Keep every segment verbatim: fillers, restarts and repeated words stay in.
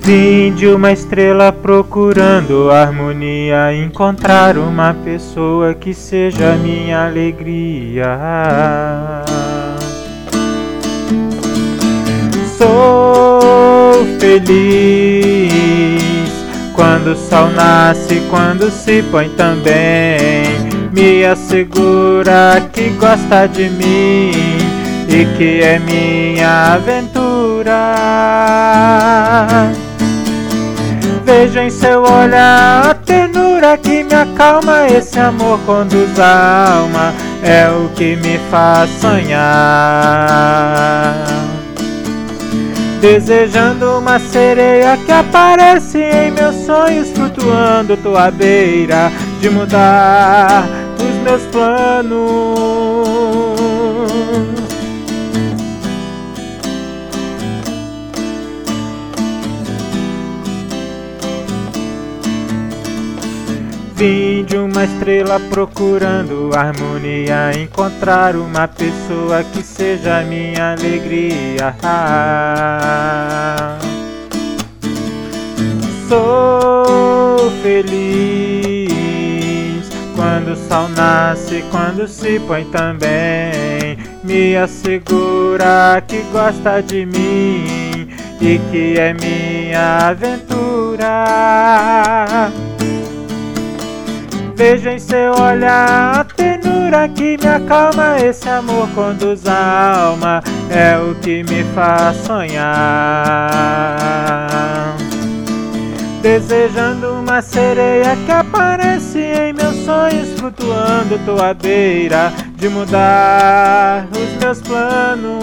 Vim de uma estrela procurando harmonia, encontrar uma pessoa que seja minha alegria. Sou feliz quando o sol nasce, quando se põe também. Me assegura que gosta de mim e que é minha aventura. Vejo em seu olhar a ternura que me acalma. Esse amor conduz a alma, é o que me faz sonhar. Desejando uma sereia que aparece em meus sonhos, flutuando, tô à beira de mudar os meus planos. Vim de uma estrela procurando harmonia, encontrar uma pessoa que seja minha alegria. Sou feliz quando o sol nasce, quando se põe também. Me assegura que gosta de mim e que é minha aventura. Vejo em seu olhar a ternura que me acalma. Esse amor conduz a alma, é o que me faz sonhar. Desejando uma sereia que aparece em meus sonhos, flutuando, tô à beira de mudar os meus planos.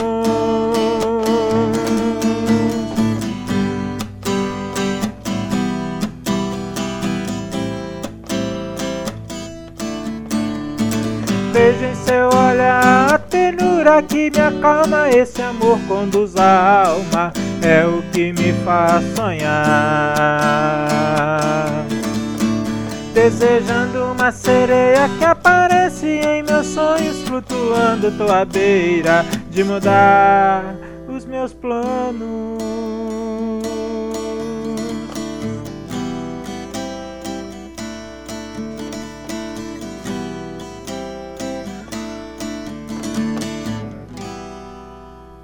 Vejo em seu olhar a ternura que me acalma. Esse amor conduz a alma, é o que me faz sonhar. Desejando uma sereia que aparece em meus sonhos, flutuando, tô à beira de mudar os meus planos.